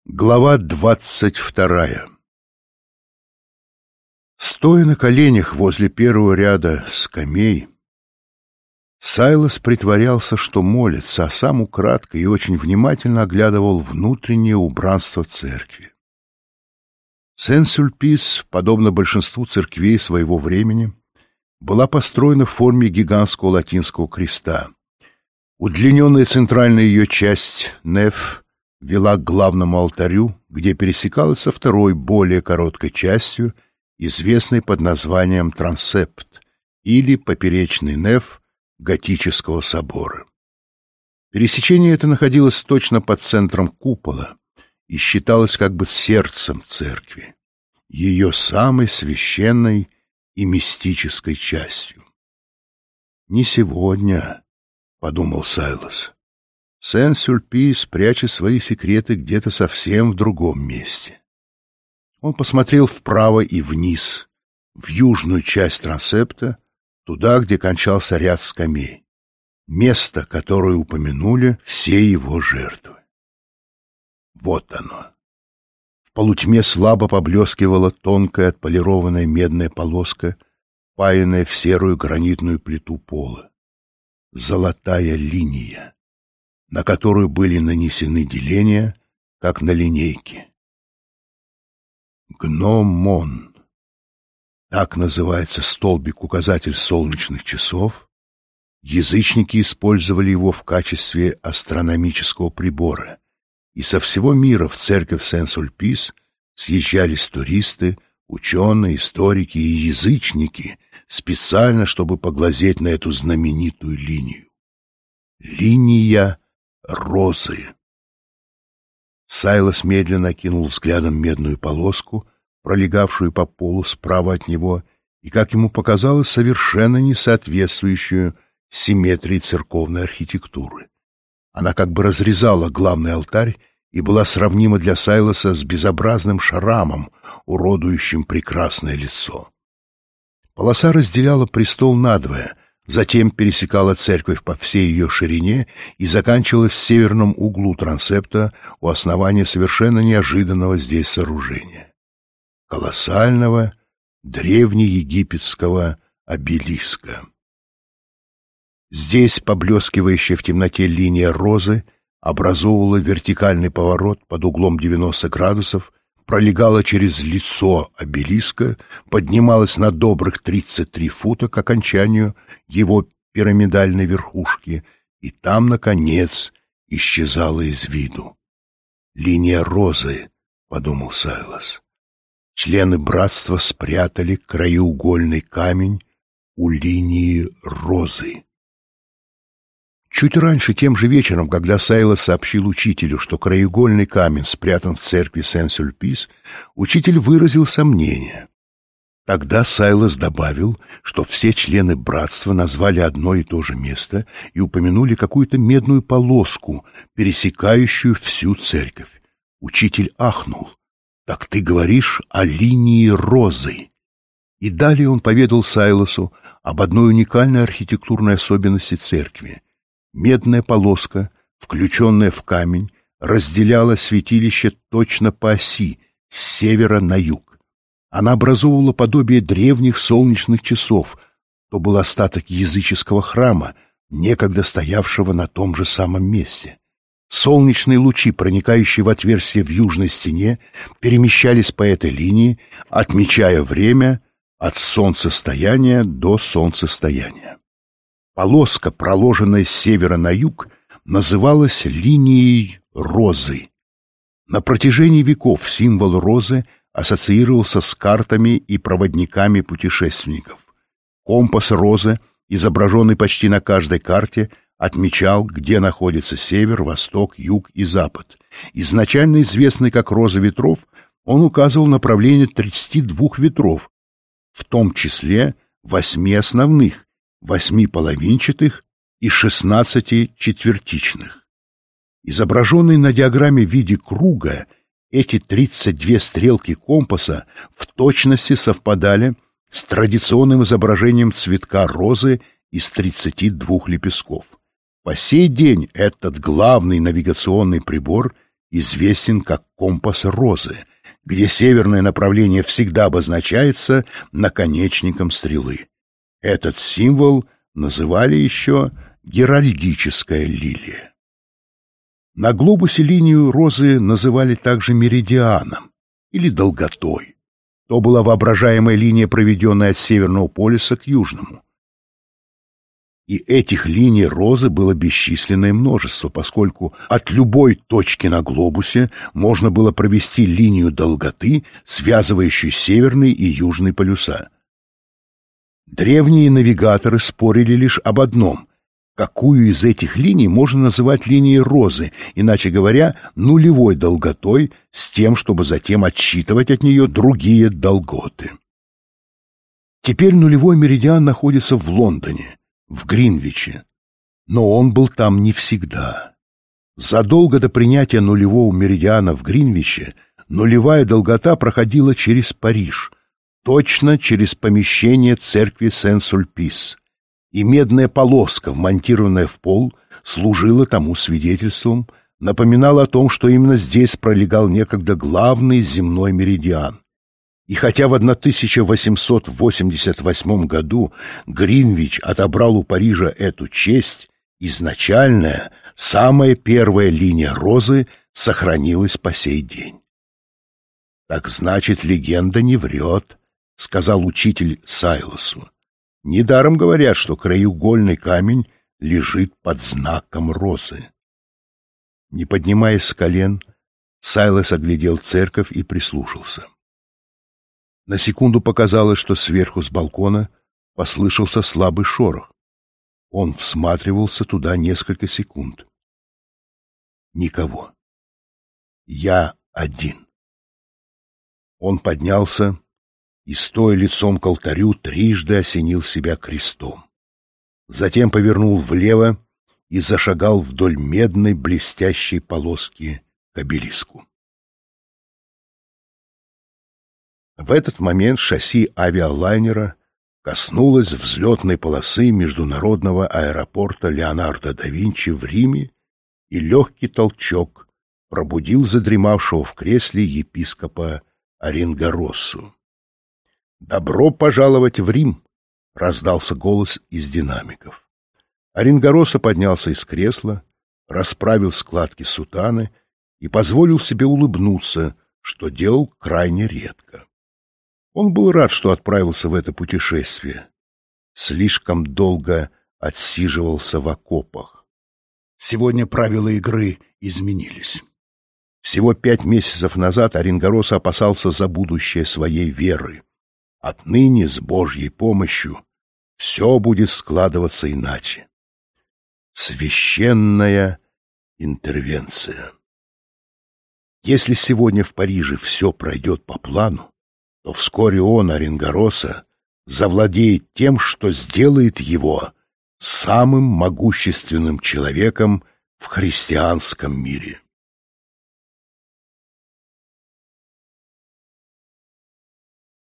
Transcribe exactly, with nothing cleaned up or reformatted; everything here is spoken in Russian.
Глава двадцать вторая. Стоя на коленях возле первого ряда скамей, Сайлос притворялся, что молится, а сам украдкой и очень внимательно оглядывал внутреннее убранство церкви. Сен-Сюльпис, подобно большинству церквей своего времени, была построена в форме гигантского латинского креста. Удлиненная центральная ее часть, неф, вела к главному алтарю, где пересекалась со второй, более короткой частью, известной под названием трансепт, или поперечный неф готического собора. Пересечение это находилось точно под центром купола и считалось как бы сердцем церкви, ее самой священной и мистической частью. «Не сегодня», — подумал Сайлос. Сен-Сюльпис прячет свои секреты где-то совсем в другом месте. Он посмотрел вправо и вниз, в южную часть трансепта, туда, где кончался ряд скамей, место, которое упомянули все его жертвы. Вот оно. В полутьме слабо поблескивала тонкая отполированная медная полоска, паянная в серую гранитную плиту пола. Золотая линия, на которую были нанесены деления, как на линейке. Гномон. Так называется столбик-указатель солнечных часов. Язычники использовали его в качестве астрономического прибора, и со всего мира в церковь Сен-Сюльпис съезжались туристы, ученые, историки и язычники специально, чтобы поглазеть на эту знаменитую линию. Линия розы. Сайлос медленно окинул взглядом медную полоску, пролегавшую по полу справа от него, и, как ему показалось, совершенно не соответствующую симметрии церковной архитектуры. Она как бы разрезала главный алтарь и была сравнима для Сайлоса с безобразным шрамом, уродующим прекрасное лицо. Полоса разделяла престол надвое, затем пересекала церковь по всей ее ширине и заканчивалась в северном углу трансепта у основания совершенно неожиданного здесь сооружения — колоссального древнеегипетского обелиска. Здесь поблескивающая в темноте линия розы образовывала вертикальный поворот под углом девяносто градусов, пролегала через лицо обелиска, поднималась на добрых тридцать три фута к окончанию его пирамидальной верхушки и там, наконец, исчезала из виду. «Линия розы», — подумал Сайлос. Члены братства спрятали краеугольный камень у линии розы. Чуть раньше, тем же вечером, когда Сайлос сообщил учителю, что краеугольный камень спрятан в церкви Сен-Сюльпис, учитель выразил сомнение. Тогда Сайлос добавил, что все члены братства назвали одно и то же место и упомянули какую-то медную полоску, пересекающую всю церковь. Учитель ахнул. «Так ты говоришь о линии розы?» И далее он поведал Сайлосу об одной уникальной архитектурной особенности церкви. Медная полоска, включенная в камень, разделяла святилище точно по оси, с севера на юг. Она образовывала подобие древних солнечных часов, то был остаток языческого храма, некогда стоявшего на том же самом месте. Солнечные лучи, проникающие в отверстие в южной стене, перемещались по этой линии, отмечая время от солнцестояния до солнцестояния. Полоска, проложенная с севера на юг, называлась линией розы. На протяжении веков символ розы ассоциировался с картами и проводниками путешественников. Компас розы, изображенный почти на каждой карте, отмечал, где находится север, восток, юг и запад. Изначально известный как роза ветров, он указывал направление тридцати двух ветров, в том числе восьми основных, восьми половинчатых и шестнадцати четвертичных. Изображенные на диаграмме в виде круга, эти тридцать две стрелки компаса в точности совпадали с традиционным изображением цветка розы из тридцати двух лепестков. По сей день этот главный навигационный прибор известен как компас розы, где северное направление всегда обозначается наконечником стрелы. Этот символ называли еще геральдическая лилия. На глобусе линию розы называли также меридианом или долготой. То была воображаемая линия, проведенная от Северного полюса к Южному. И этих линий розы было бесчисленное множество, поскольку от любой точки на глобусе можно было провести линию долготы, связывающую северный и южный полюса. Древние навигаторы спорили лишь об одном: какую из этих линий можно называть линией розы, иначе говоря, нулевой долготой, с тем, чтобы затем отсчитывать от нее другие долготы. Теперь нулевой меридиан находится в Лондоне, в Гринвиче, но он был там не всегда. Задолго до принятия нулевого меридиана в Гринвиче нулевая долгота проходила через Париж, точно через помещение церкви Сен-Сульпис, и медная полоска, вмонтированная в пол, служила тому свидетельством, напоминала о том, что именно здесь пролегал некогда главный земной меридиан. И хотя в тысяча восемьсот восемьдесят восьмом году Гринвич отобрал у Парижа эту честь, изначальная, самая первая линия розы сохранилась по сей день. «Так значит, легенда не врет», — сказал учитель Сайлосу. «Недаром говорят, что краеугольный камень лежит под знаком розы». Не поднимаясь с колен, Сайлос оглядел церковь и прислушался. На секунду показалось, что сверху с балкона послышался слабый шорох. Он всматривался туда несколько секунд. Никого. Я один. Он поднялся и, стоя лицом к алтарю, трижды осенил себя крестом. Затем повернул влево и зашагал вдоль медной блестящей полоски к обелиску. В этот момент шасси авиалайнера коснулось взлетной полосы международного аэропорта Леонардо да Винчи в Риме, и легкий толчок пробудил задремавшего в кресле епископа Орингороссу. «Добро пожаловать в Рим!» — раздался голос из динамиков. Орингоросса поднялся из кресла, расправил складки сутаны и позволил себе улыбнуться, что делал крайне редко. Он был рад, что отправился в это путешествие. Слишком долго отсиживался в окопах. Сегодня правила игры изменились. Всего пять месяцев назад Орингоросса опасался за будущее своей веры. Отныне, с Божьей помощью, все будет складываться иначе. Священная интервенция. Если сегодня в Париже все пройдет по плану, то вскоре он, Орингоросса, завладеет тем, что сделает его самым могущественным человеком в христианском мире.